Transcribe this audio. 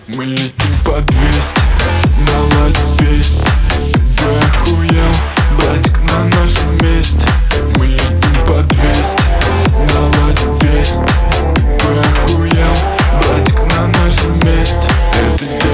Мы летим по 200, наладь весть. Ты бы охуел, братик, на нашем месте. Мы летим по 200, наладь весть. Ты бы охуел, братик, на нашем месте. Это